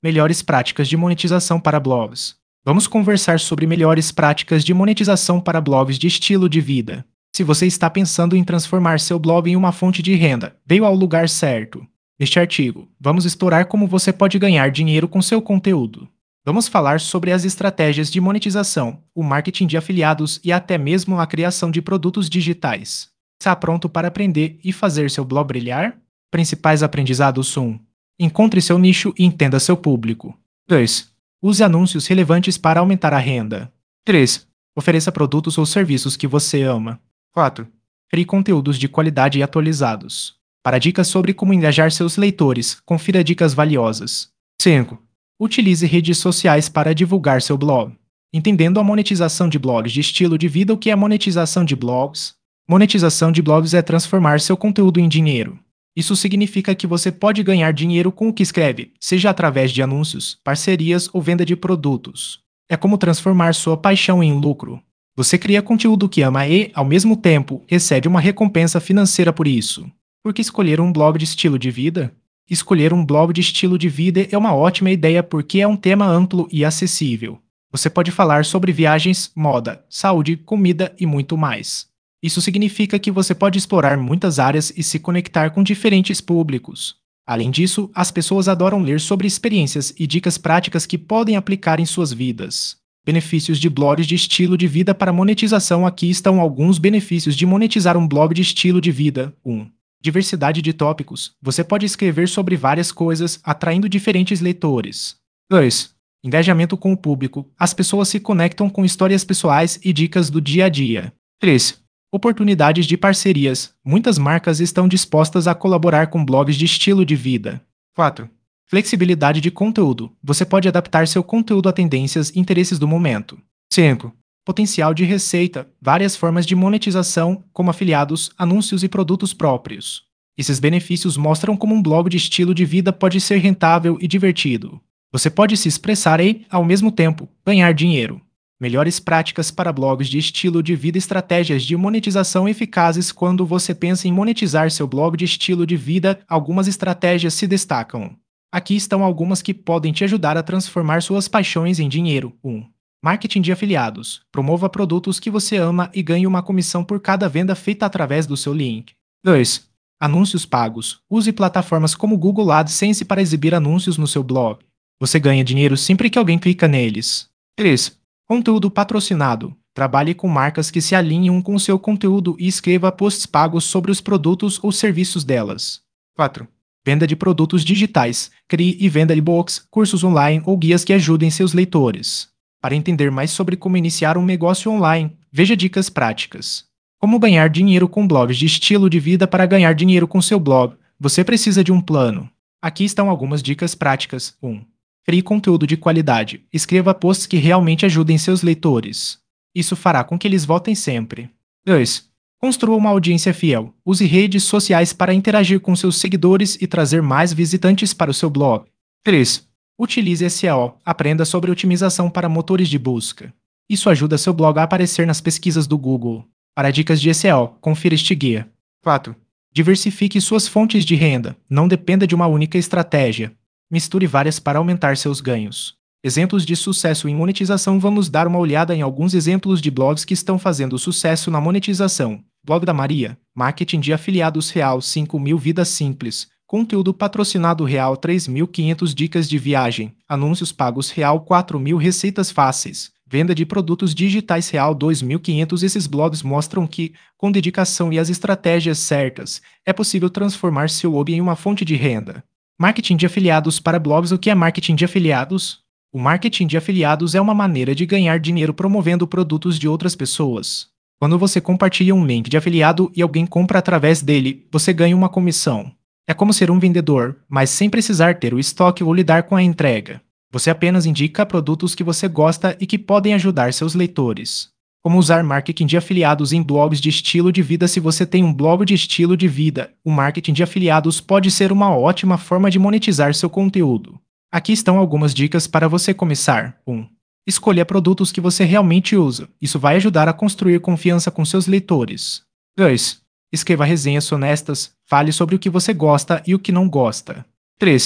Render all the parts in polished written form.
Melhores práticas de monetização para blogs. Vamos conversar sobre melhores práticas de monetização para blogs de estilo de vida. Se você está pensando em transformar seu blog em uma fonte de renda, veio ao lugar certo. Neste artigo, vamos explorar como você pode ganhar dinheiro com seu conteúdo. Vamos falar sobre as estratégias de monetização, o marketing de afiliados e até mesmo a criação de produtos digitais. Está pronto para aprender e fazer seu blog brilhar? Principais aprendizados 1. Encontre seu nicho e entenda seu público. 2. Use anúncios relevantes para aumentar a renda. 3. Ofereça produtos ou serviços que você ama. 4. Crie conteúdos de qualidade e atualizados. Para dicas sobre como engajar seus leitores, confira dicas valiosas. 5. Utilize redes sociais para divulgar seu blog. Entendendo a monetização de blogs de estilo de vida. O que é monetização de blogs? Monetização de blogs é transformar seu conteúdo em dinheiro. Isso significa que você pode ganhar dinheiro com o que escreve, seja através de anúncios, parcerias ou venda de produtos. É como transformar sua paixão em lucro. Você cria conteúdo que ama e, ao mesmo tempo, recebe uma recompensa financeira por isso. Por que escolher um blog de estilo de vida? Escolher um blog de estilo de vida é uma ótima ideia porque é um tema amplo e acessível. Você pode falar sobre viagens, moda, saúde, comida e muito mais. Isso significa que você pode explorar muitas áreas e se conectar com diferentes públicos. Além disso, as pessoas adoram ler sobre experiências e dicas práticas que podem aplicar em suas vidas. Benefícios de blogs de estilo de vida para monetização. Aqui estão alguns benefícios de monetizar um blog de estilo de vida. 1. Diversidade de tópicos. Você pode escrever sobre várias coisas, atraindo diferentes leitores. 2. Engajamento com o público. As pessoas se conectam com histórias pessoais e dicas do dia a dia. 3. Oportunidades de parcerias. Muitas marcas estão dispostas a colaborar com blogs de estilo de vida. 4. Flexibilidade de conteúdo. Você pode adaptar seu conteúdo a tendências e interesses do momento. 5. Potencial de receita. Várias formas de monetização, como afiliados, anúncios e produtos próprios. Esses benefícios mostram como um blog de estilo de vida pode ser rentável e divertido. Você pode se expressar e, ao mesmo tempo, ganhar dinheiro. Melhores práticas para blogs de estilo de vida. Estratégias de monetização eficazes. Quando você pensa em monetizar seu blog de estilo de vida, algumas estratégias se destacam. Aqui estão algumas que podem te ajudar a transformar suas paixões em dinheiro. 1. Marketing de afiliados. Promova produtos que você ama e ganhe uma comissão por cada venda feita através do seu link. 2. Anúncios pagos. Use plataformas como Google AdSense para exibir anúncios no seu blog. Você ganha dinheiro sempre que alguém clica neles. 3. Conteúdo patrocinado. Trabalhe com marcas que se alinham com o seu conteúdo e escreva posts pagos sobre os produtos ou serviços delas. 4. Venda de produtos digitais. Crie e venda e-books, cursos online ou guias que ajudem seus leitores. Para entender mais sobre como iniciar um negócio online, veja dicas práticas. Como ganhar dinheiro com blogs de estilo de vida. Para ganhar dinheiro com seu blog, você precisa de um plano. Aqui estão algumas dicas práticas. 1. Crie conteúdo de qualidade. Escreva posts que realmente ajudem seus leitores. Isso fará com que eles voltem sempre. 2. Construa uma audiência fiel. Use redes sociais para interagir com seus seguidores e trazer mais visitantes para o seu blog. 3. Utilize SEO. Aprenda sobre otimização para motores de busca. Isso ajuda seu blog a aparecer nas pesquisas do Google. Para dicas de SEO, confira este guia. 4. Diversifique suas fontes de renda. Não dependa de uma única estratégia. Misture várias para aumentar seus ganhos. Exemplos de sucesso em monetização. Vamos dar uma olhada em alguns exemplos de blogs que estão fazendo sucesso na monetização. Blog da Maria. Marketing de afiliados real 5.000 vidas simples. Conteúdo patrocinado real 3.500 dicas de viagem. Anúncios pagos real 4.000 receitas fáceis. Venda de produtos digitais real 2.500. Esses blogs mostram que, com dedicação e as estratégias certas, é possível transformar seu hobby em uma fonte de renda. Marketing de afiliados para blogs. O que é marketing de afiliados? O marketing de afiliados é uma maneira de ganhar dinheiro promovendo produtos de outras pessoas. Quando você compartilha um link de afiliado e alguém compra através dele, você ganha uma comissão. É como ser um vendedor, mas sem precisar ter o estoque ou lidar com a entrega. Você apenas indica produtos que você gosta e que podem ajudar seus leitores. Como usar marketing de afiliados em blogs de estilo de vida. Se você tem um blog de estilo de vida, o marketing de afiliados pode ser uma ótima forma de monetizar seu conteúdo. Aqui estão algumas dicas para você começar. 1. Escolha produtos que você realmente usa. Isso vai ajudar a construir confiança com seus leitores. 2. Escreva resenhas honestas. Fale sobre o que você gosta e o que não gosta. 3.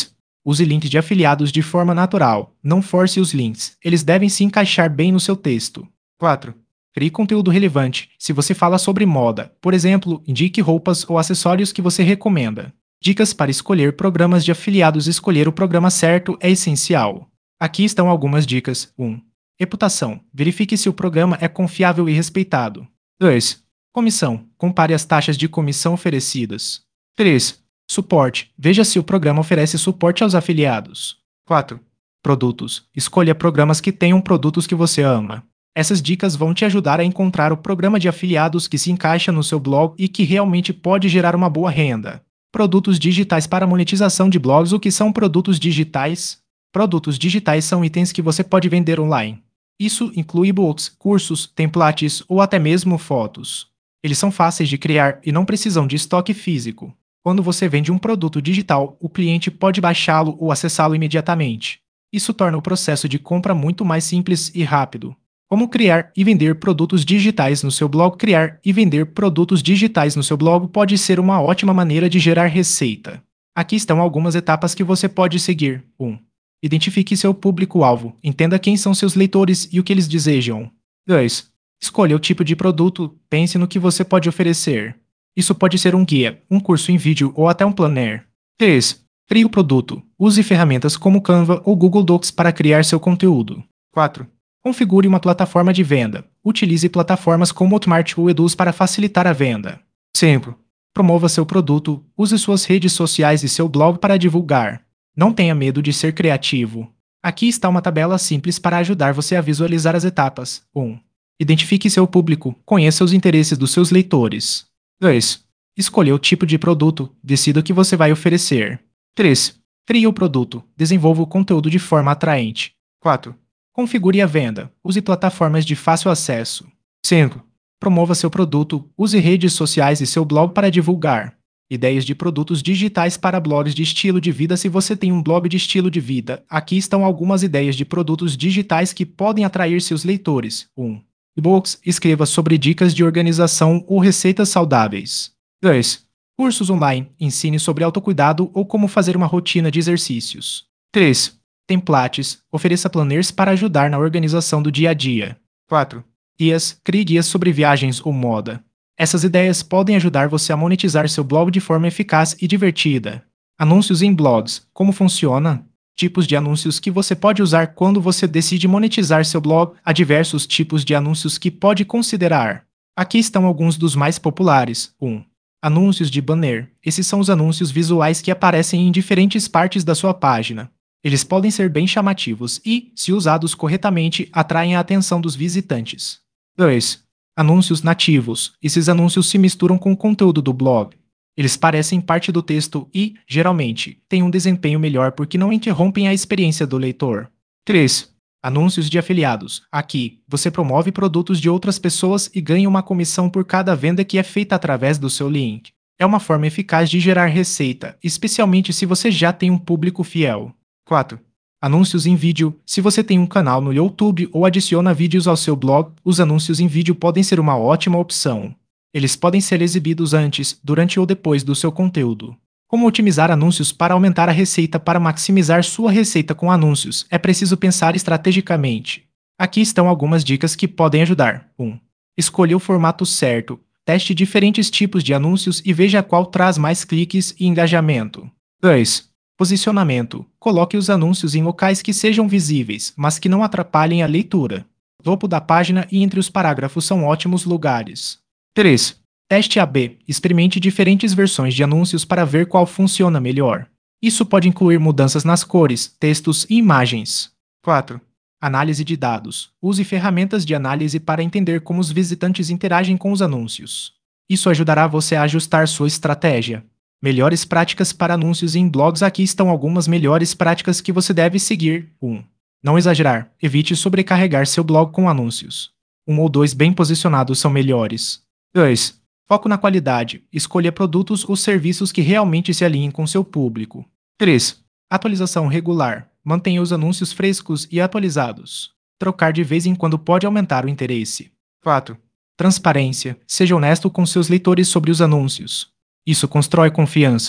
Use links de afiliados de forma natural. Não force os links. Eles devem se encaixar bem no seu texto. 4. Crie conteúdo relevante. Se você fala sobre moda, por exemplo, indique roupas ou acessórios que você recomenda. Dicas para escolher programas de afiliados. Escolher o programa certo é essencial. Aqui estão algumas dicas. 1. Reputação. Verifique se o programa é confiável e respeitado. 2. Comissão. Compare as taxas de comissão oferecidas. 3. Suporte. Veja se o programa oferece suporte aos afiliados. 4. Produtos. Escolha programas que tenham produtos que você ama. Essas dicas vão te ajudar a encontrar o programa de afiliados que se encaixa no seu blog e que realmente pode gerar uma boa renda. Produtos digitais para monetização de blogs. O que são produtos digitais? Produtos digitais são itens que você pode vender online. Isso inclui e-books, cursos, templates ou até mesmo fotos. Eles são fáceis de criar e não precisam de estoque físico. Quando você vende um produto digital, o cliente pode baixá-lo ou acessá-lo imediatamente. Isso torna o processo de compra muito mais simples e rápido. Como criar e vender produtos digitais no seu blog? Criar e vender produtos digitais no seu blog pode ser uma ótima maneira de gerar receita. Aqui estão algumas etapas que você pode seguir. 1. Identifique seu público-alvo. Entenda quem são seus leitores e o que eles desejam. 2. Escolha o tipo de produto. Pense no que você pode oferecer. Isso pode ser um guia, um curso em vídeo ou até um planner. 3. Crie o produto. Use ferramentas como Canva ou Google Docs para criar seu conteúdo. 4. Configure uma plataforma de venda. Utilize plataformas como Hotmart ou Eduz para facilitar a venda. 5. Promova seu produto. Use suas redes sociais e seu blog para divulgar. Não tenha medo de ser criativo. Aqui está uma tabela simples para ajudar você a visualizar as etapas. 1. Identifique seu público. Conheça os interesses dos seus leitores. 2. Escolha o tipo de produto. Decida o que você vai oferecer. 3. Crie o produto. Desenvolva o conteúdo de forma atraente. 4. Configure a venda. Use plataformas de fácil acesso. 5. Promova seu produto. Use redes sociais e seu blog para divulgar. Ideias de produtos digitais para blogs de estilo de vida. Se você tem um blog de estilo de vida, aqui estão algumas ideias de produtos digitais que podem atrair seus leitores. 1. E-books. Escreva sobre dicas de organização ou receitas saudáveis. 2. Cursos online. Ensine sobre autocuidado ou como fazer uma rotina de exercícios. 3. Templates. Ofereça planners para ajudar na organização do dia a dia. 4. Guias. Crie guias sobre viagens ou moda. Essas ideias podem ajudar você a monetizar seu blog de forma eficaz e divertida. Anúncios em blogs. Como funciona? Tipos de anúncios que você pode usar quando você decide monetizar seu blog. Há diversos tipos de anúncios que pode considerar. Aqui estão alguns dos mais populares. 1. Anúncios de banner. Esses são os anúncios visuais que aparecem em diferentes partes da sua página. Eles podem ser bem chamativos e, se usados corretamente, atraem a atenção dos visitantes. 2. Anúncios nativos. Esses anúncios se misturam com o conteúdo do blog. Eles parecem parte do texto e, geralmente, têm um desempenho melhor porque não interrompem a experiência do leitor. 3. Anúncios de afiliados. Aqui, você promove produtos de outras pessoas e ganha uma comissão por cada venda que é feita através do seu link. É uma forma eficaz de gerar receita, especialmente se você já tem um público fiel. 4. Anúncios em vídeo. Se você tem um canal no YouTube ou adiciona vídeos ao seu blog, os anúncios em vídeo podem ser uma ótima opção. Eles podem ser exibidos antes, durante ou depois do seu conteúdo. Como otimizar anúncios para aumentar a receita? Para maximizar sua receita com anúncios, é preciso pensar estrategicamente. Aqui estão algumas dicas que podem ajudar. 1. Escolha o formato certo. Teste diferentes tipos de anúncios e veja qual traz mais cliques e engajamento. 2. Posicionamento. Coloque os anúncios em locais que sejam visíveis, mas que não atrapalhem a leitura. O topo da página e entre os parágrafos são ótimos lugares. 3. Teste A/B. Experimente diferentes versões de anúncios para ver qual funciona melhor. Isso pode incluir mudanças nas cores, textos e imagens. 4. Análise de dados. Use ferramentas de análise para entender como os visitantes interagem com os anúncios. Isso ajudará você a ajustar sua estratégia. Melhores práticas para anúncios em blogs. Aqui estão algumas melhores práticas que você deve seguir. 1. Não exagerar. Evite sobrecarregar seu blog com anúncios. 1 ou 2 bem posicionados são melhores. 2. Foco na qualidade. Escolha produtos ou serviços que realmente se alinhem com seu público. 3. Atualização regular. Mantenha os anúncios frescos e atualizados. Trocar de vez em quando pode aumentar o interesse. 4. Transparência. Seja honesto com seus leitores sobre os anúncios. Isso constrói confiança.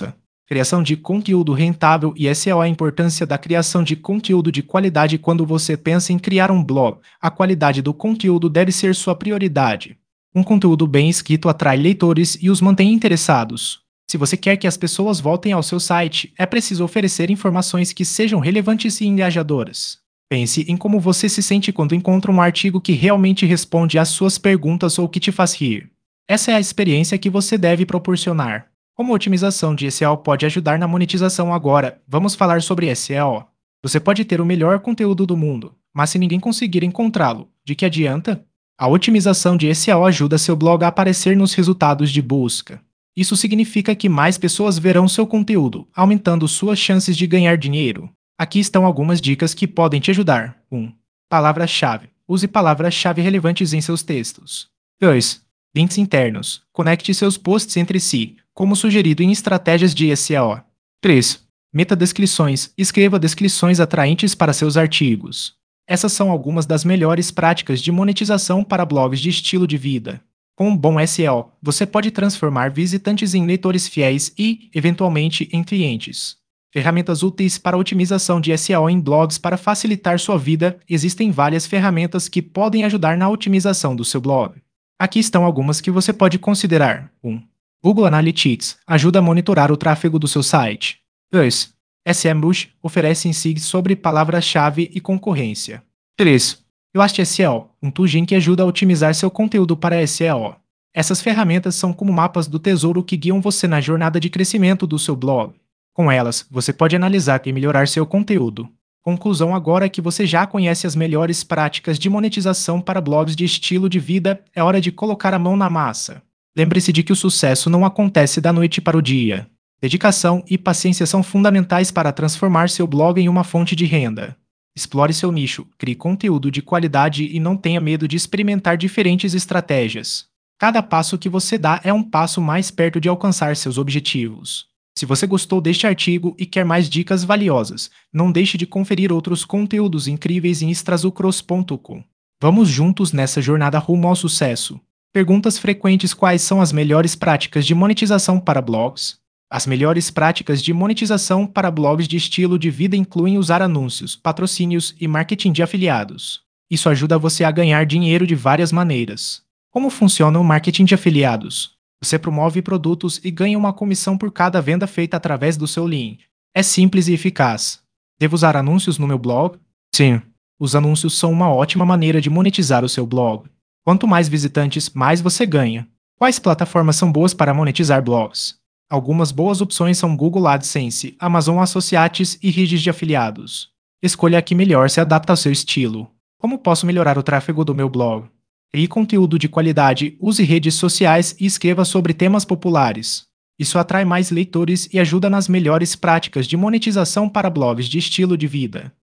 Criação de conteúdo rentável e SEO. A importância da criação de conteúdo de qualidade. Quando você pensa em criar um blog, a qualidade do conteúdo deve ser sua prioridade. Um conteúdo bem escrito atrai leitores e os mantém interessados. Se você quer que as pessoas voltem ao seu site, é preciso oferecer informações que sejam relevantes e engajadoras. Pense em como você se sente quando encontra um artigo que realmente responde às suas perguntas ou que te faz rir. Essa é a experiência que você deve proporcionar. Como a otimização de SEO pode ajudar na monetização agora? Vamos falar sobre SEO. Você pode ter o melhor conteúdo do mundo, mas se ninguém conseguir encontrá-lo, de que adianta? A otimização de SEO ajuda seu blog a aparecer nos resultados de busca. Isso significa que mais pessoas verão seu conteúdo, aumentando suas chances de ganhar dinheiro. Aqui estão algumas dicas que podem te ajudar. 1. Palavra-chave. Use palavras-chave relevantes em seus textos. 2. Links internos. Conecte seus posts entre si, como sugerido em estratégias de SEO. 3. Metadescrições. Escreva descrições atraentes para seus artigos. Essas são algumas das melhores práticas de monetização para blogs de estilo de vida. Com um bom SEO, você pode transformar visitantes em leitores fiéis e, eventualmente, em clientes. Ferramentas úteis para otimização de SEO em blogs. Para facilitar sua vida, existem várias ferramentas que podem ajudar na otimização do seu blog. Aqui estão algumas que você pode considerar. 1. Google Analytics ajuda a monitorar o tráfego do seu site. 2. SEMrush oferece insights sobre palavras-chave e concorrência. 3. Yoast SEO, um plugin que ajuda a otimizar seu conteúdo para SEO. Essas ferramentas são como mapas do tesouro que guiam você na jornada de crescimento do seu blog. Com elas, você pode analisar e melhorar seu conteúdo. Conclusão: agora que você já conhece as melhores práticas de monetização para blogs de estilo de vida, é hora de colocar a mão na massa. Lembre-se de que o sucesso não acontece da noite para o dia. Dedicação e paciência são fundamentais para transformar seu blog em uma fonte de renda. Explore seu nicho, crie conteúdo de qualidade e não tenha medo de experimentar diferentes estratégias. Cada passo que você dá é um passo mais perto de alcançar seus objetivos. Se você gostou deste artigo e quer mais dicas valiosas, não deixe de conferir outros conteúdos incríveis em extrazucros.com. Vamos juntos nessa jornada rumo ao sucesso. Perguntas frequentes: quais são as melhores práticas de monetização para blogs? As melhores práticas de monetização para blogs de estilo de vida incluem usar anúncios, patrocínios e marketing de afiliados. Isso ajuda você a ganhar dinheiro de várias maneiras. Como funciona o marketing de afiliados? Você promove produtos e ganha uma comissão por cada venda feita através do seu link. É simples e eficaz. Devo usar anúncios no meu blog? Sim. Os anúncios são uma ótima maneira de monetizar o seu blog. Quanto mais visitantes, mais você ganha. Quais plataformas são boas para monetizar blogs? Algumas boas opções são Google AdSense, Amazon Associates e redes de afiliados. Escolha a que melhor se adapta ao seu estilo. Como posso melhorar o tráfego do meu blog? Crie conteúdo de qualidade, use redes sociais e escreva sobre temas populares. Isso atrai mais leitores e ajuda nas melhores práticas de monetização para blogs de estilo de vida.